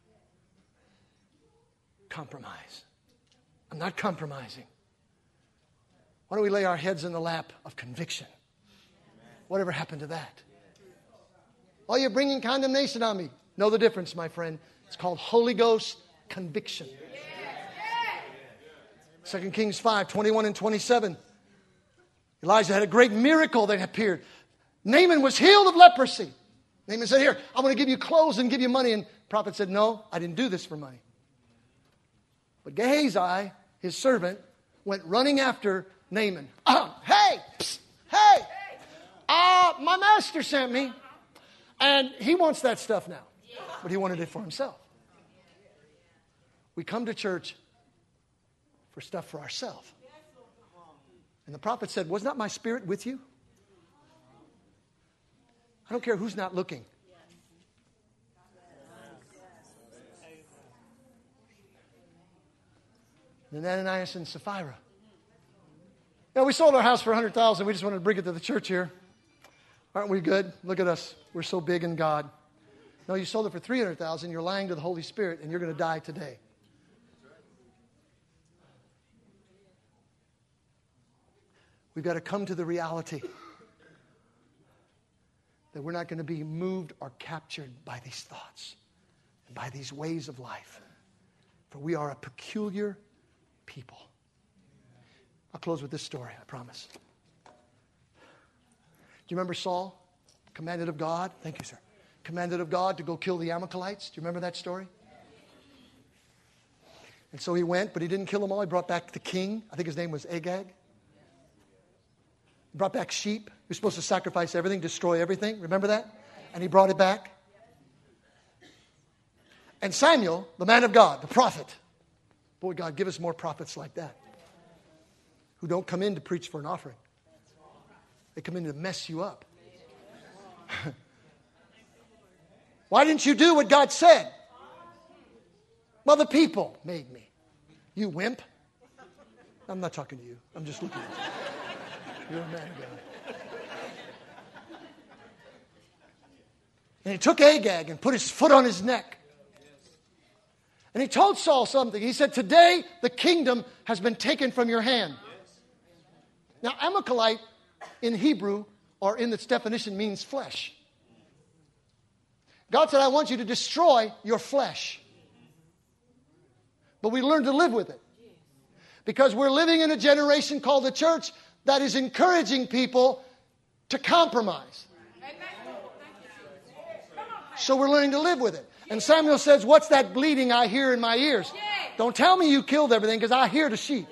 Compromise. I'm not compromising. Why don't we lay our heads in the lap of conviction? Whatever happened to that? Oh, you're bringing condemnation on me. Know the difference, my friend. It's called Holy Ghost conviction. Second Kings five, twenty-one and twenty-seven. Elijah had a great miracle that appeared. Naaman was healed of leprosy. Naaman said, here, I'm going to give you clothes and give you money. And the prophet said, no, I didn't do this for money. But Gehazi, his servant, went running after Naaman. Uh, hey, psst, hey, uh, my master sent me. And he wants that stuff now. But he wanted it for himself. We come to church for stuff for ourselves. And the prophet said, was not my spirit with you? I don't care who's not looking. And Ananias and Sapphira. Yeah, we sold our house for one hundred thousand dollars. We just wanted to bring it to the church here. Aren't we good? Look at us. We're so big in God. No, you sold it for three hundred thousand dollars. You're lying to the Holy Spirit, and you're going to die today. We've got to come to the reality that we're not going to be moved or captured by these thoughts and by these ways of life. For we are a peculiar people. I'll close with this story, I promise. Do you remember Saul, commanded of God? Thank you, sir. Commanded of God to go kill the Amalekites. Do you remember that story? And so he went, but he didn't kill them all. He brought back the king. I think his name was Agag. He brought back sheep. He was supposed to sacrifice everything, destroy everything. Remember that? And he brought it back. And Samuel, the man of God, the prophet. Boy, God, give us more prophets like that. Who don't come in to preach for an offering. They come in to mess you up. Why didn't you do what God said? Well, the people made me. You wimp. I'm not talking to you. I'm just looking at you. You're a man of God. And he took Agag and put his foot on his neck. And he told Saul something. He said, today the kingdom has been taken from your hand. Now, Amalekite in Hebrew, or in its definition, means flesh. God said, I want you to destroy your flesh. But we learn to live with it. Because we're living in a generation called the church that is encouraging people to compromise. So we're learning to live with it. And Samuel says, what's that bleating I hear in my ears? Don't tell me you killed everything, because I hear the sheep.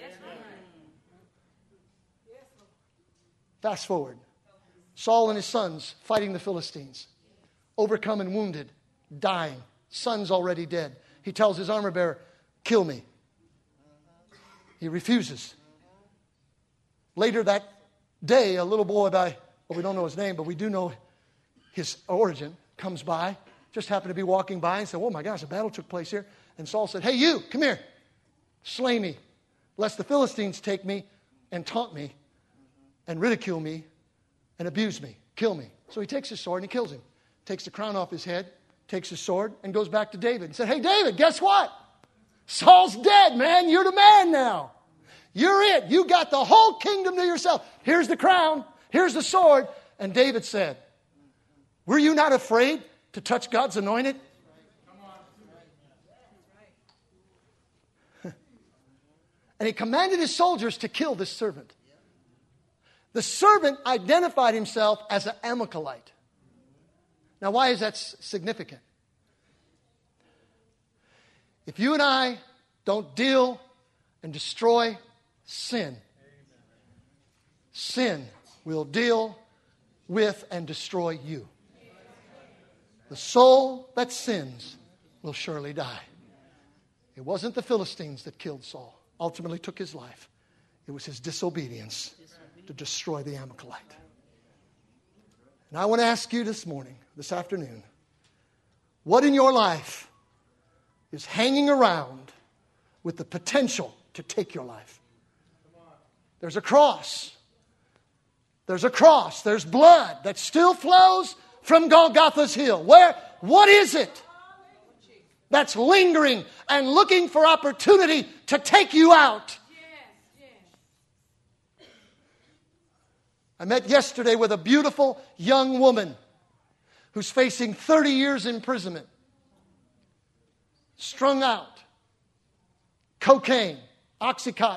Fast forward. Saul and his sons fighting the Philistines. Overcome and wounded. Dying. Son's already dead. He tells his armor bearer, kill me. He refuses. Later that day, a little boy by, well, we don't know his name, but we do know his origin, comes by. Just happened to be walking by and said, oh my gosh, a battle took place here. And Saul said, hey, you, come here. Slay me, lest the Philistines take me and taunt me and ridicule me and abuse me, kill me. So he takes his sword and he kills him. Takes the crown off his head, takes his sword, and goes back to David. He said, hey, David, guess what? Saul's dead, man. You're the man now. You're it. You got the whole kingdom to yourself. Here's the crown. Here's the sword. And David said, were you not afraid to touch God's anointed? And he commanded his soldiers to kill this servant. The servant identified himself as an Amalekite. Now, why is that significant? If you and I don't deal and destroy sin, sin will deal with and destroy you. The soul that sins will surely die. It wasn't the Philistines that killed Saul, ultimately took his life. It was his disobedience to destroy the Amalekite. And I want to ask you this morning, this afternoon, what in your life is hanging around with the potential to take your life? There's a cross. There's a cross. There's blood that still flows from Golgotha's hill. Where? What is it that's lingering and looking for opportunity to take you out? I met yesterday with a beautiful young woman who's facing thirty years imprisonment. Strung out, cocaine, Oxycontin.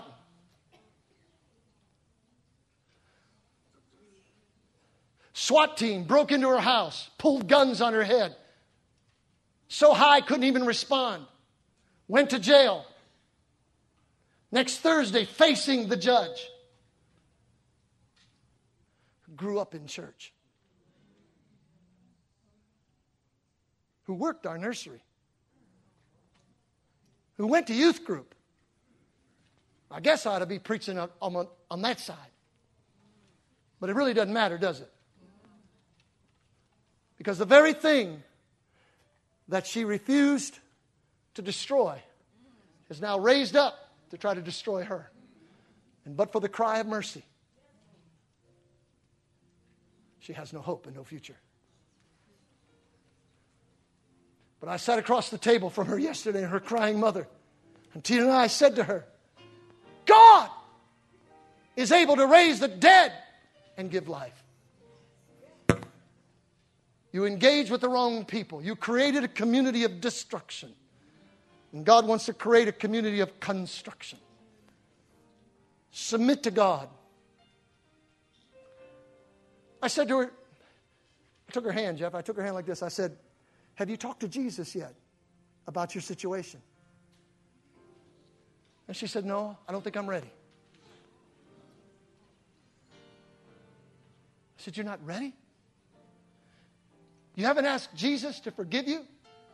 SWAT team broke into her house, pulled guns on her head. So high, couldn't even respond. Went to jail. Next Thursday, facing the judge. Grew up in church. Who worked our nursery. Who went to youth group. I guess I ought to be preaching on, on, on that side. But it really doesn't matter, does it? Because the very thing that she refused to destroy is now raised up to try to destroy her. And but for the cry of mercy, she has no hope and no future. But I sat across the table from her yesterday, her crying mother. And Tina and I said to her, God is able to raise the dead and give life. You engage with the wrong people. You created a community of destruction. And God wants to create a community of construction. Submit to God. I said to her, I took her hand, Jeff. I took her hand like this. I said, have you talked to Jesus yet about your situation? And she said, no, I don't think I'm ready. I said, you're not ready? You haven't asked Jesus to forgive you?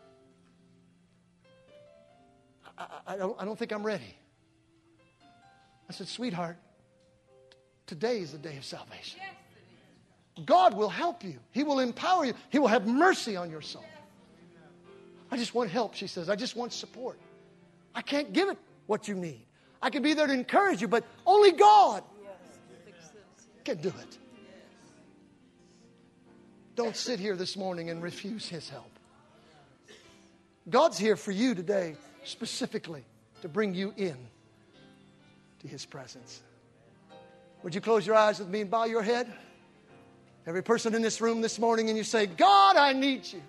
I, I, I, don't, I don't think I'm ready. I said, sweetheart, today is the day of salvation. God will help you. He will empower you. He will have mercy on your soul. I just want help, she says. I just want support. I can't give it what you need. I can be there to encourage you, but only God can do it. Don't sit here this morning and refuse His help. God's here for you today, specifically to bring you in to His presence. Would you close your eyes with me and bow your head? Every person in this room this morning, and you say, God, I need you.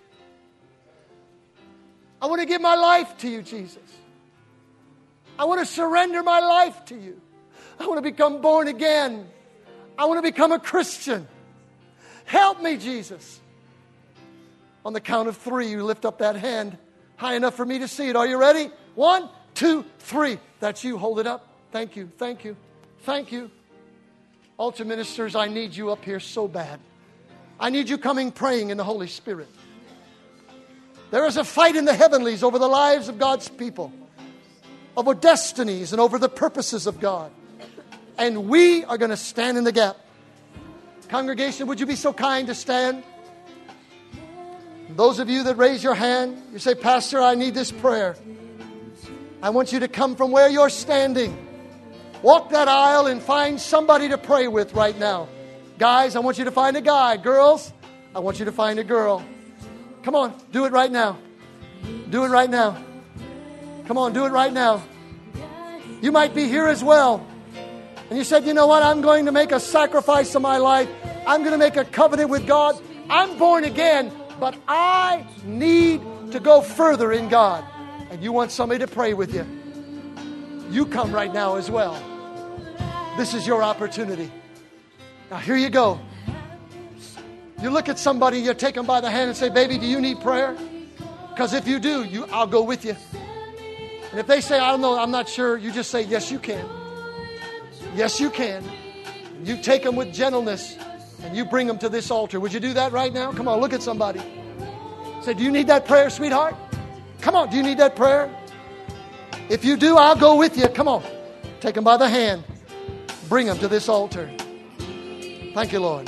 I want to give my life to you, Jesus. I want to surrender my life to you. I want to become born again. I want to become a Christian. Help me, Jesus. On the count of three, you lift up that hand high enough for me to see it. Are you ready? One, two, three. That's you. Hold it up. Thank you. Thank you. Thank you. Altar ministers, I need you up here so bad. I need you coming praying in the Holy Spirit. There is a fight in the heavenlies over the lives of God's people, over destinies and over the purposes of God. And we are going to stand in the gap. Congregation, would you be so kind to stand? Those of you that raise your hand, you say, Pastor, I need this prayer. I want you to come from where you're standing. Walk that aisle and find somebody to pray with right now. Guys, I want you to find a guy. Girls, I want you to find a girl. Come on, do it right now. Do it right now. Come on, do it right now. You might be here as well. And you said, you know what? I'm going to make a sacrifice of my life. I'm going to make a covenant with God. I'm born again, but I need to go further in God. And you want somebody to pray with you. You come right now as well. This is your opportunity. Now here you go. You look at somebody, you take them by the hand and say, baby, do you need prayer? Because if you do, you, I'll go with you. And if they say, I don't know, I'm not sure, you just say, yes, you can. Yes, you can. You take them with gentleness and you bring them to this altar. Would you do that right now? Come on, look at somebody. Say, do you need that prayer, sweetheart? Come on, do you need that prayer? If you do, I'll go with you. Come on. Take them by the hand. Bring them to this altar. Thank you, Lord.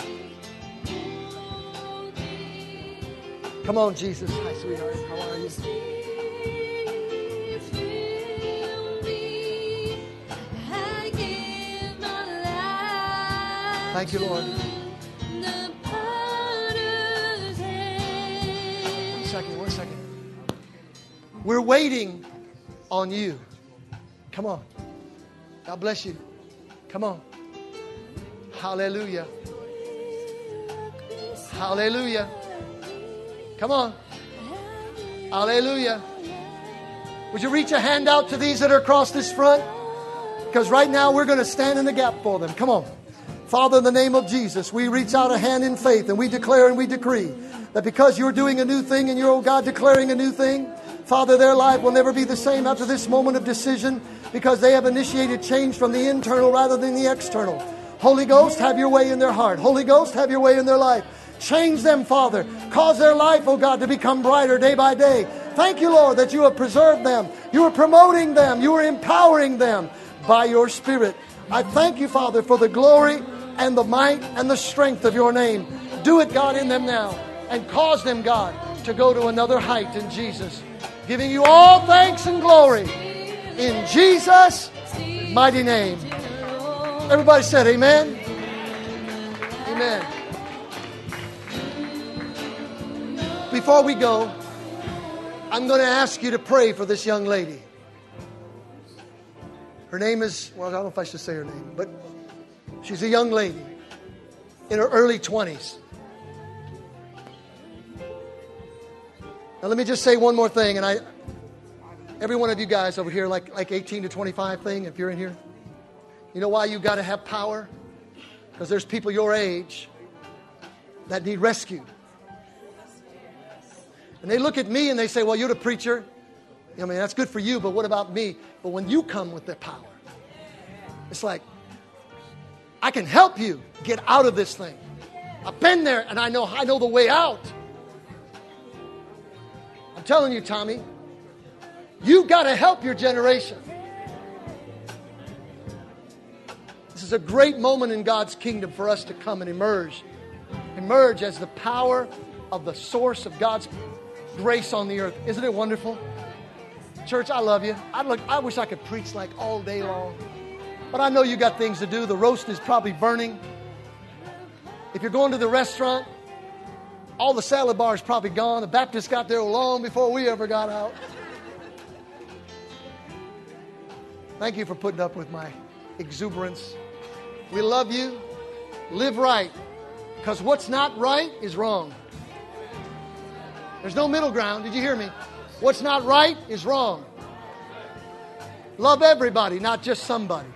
Come on, Jesus. Hi, sweetheart. How are you? Thank you, Lord. One second, one second. We're waiting on you. Come on. God bless you. Come on. Hallelujah. Hallelujah. Come on. Hallelujah. Would you reach a hand out to these that are across this front? Because right now we're going to stand in the gap for them. Come on. Father, in the name of Jesus, we reach out a hand in faith and we declare and we decree that because you're doing a new thing and you're, oh God, declaring a new thing, Father, their life will never be the same after this moment of decision because they have initiated change from the internal rather than the external. Holy Ghost, have your way in their heart. Holy Ghost, have your way in their life. Change them, Father. Cause their life, oh God, to become brighter day by day. Thank you, Lord, that you have preserved them. You are promoting them. You are empowering them by your Spirit. I thank you, Father, for the glory and the might and the strength of your name. Do it, God, in them now. And cause them, God, to go to another height in Jesus. Giving you all thanks and glory in Jesus' mighty name. Everybody said amen. Amen. Before we go, I'm going to ask you to pray for this young lady. Her name is, well, I don't know if I should say her name, but she's a young lady in her early twenties. Now, let me just say one more thing, and I, every one of you guys over here, like like eighteen to twenty-five thing, if you're in here, you know why you got to have power? Because there's people your age that need rescued. And they look at me and they say, well, you're the preacher. I mean, that's good for you, but what about me? But when you come with the power, it's like, I can help you get out of this thing. I've been there and I know I know the way out. I'm telling you, Tommy, you've got to help your generation. This is a great moment in God's kingdom for us to come and emerge. Emerge as the power of the source of God's grace on the earth. Isn't it wonderful? Church, I love you. I look. I wish I could preach like all day long. But I know you got things to do. The roast is probably burning. If you're going to the restaurant, all the salad bar is probably gone. The Baptists got there long before we ever got out. Thank you for putting up with my exuberance. We love you. Live right. Because what's not right is wrong. There's no middle ground. Did you hear me? What's not right is wrong. Love everybody, not just somebody.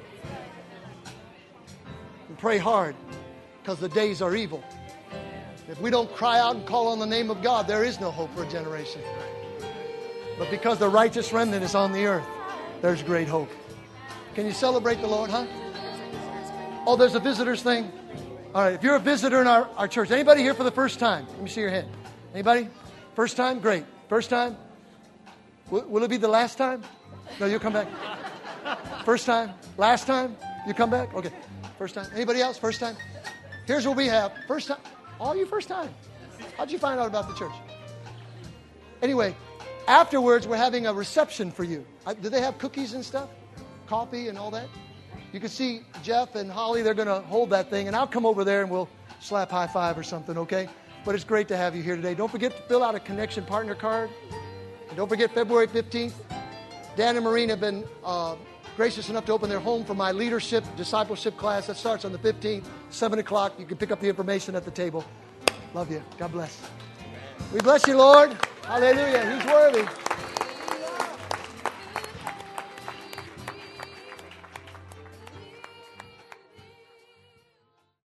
And pray hard, because the days are evil. If we don't cry out and call on the name of God, there is no hope for a generation. But because the righteous remnant is on the earth, there's great hope. Can you celebrate the Lord, huh? Oh, there's a visitors thing? All right, if you're a visitor in our, our church, anybody here for the first time? Let me see your hand. Anybody? First time? Great. First time? Will, will it be the last time? No, you'll come back. First time? Last time? You come back? Okay. First time. Anybody else? First time? Here's what we have. First time. All you first time. How'd you find out about the church? Anyway, afterwards, we're having a reception for you. Uh, do they have cookies and stuff? Coffee and all that? You can see Jeff and Holly. They're going to hold that thing. And I'll come over there and we'll slap high five or something, okay? But it's great to have you here today. Don't forget to fill out a connection partner card. And don't forget February fifteenth. Dan and Maureen have been uh, gracious enough to open their home for my leadership discipleship class. That starts on the fifteenth, seven o'clock. You can pick up the information at the table. Love you. God bless. We bless you, Lord. Hallelujah. He's worthy.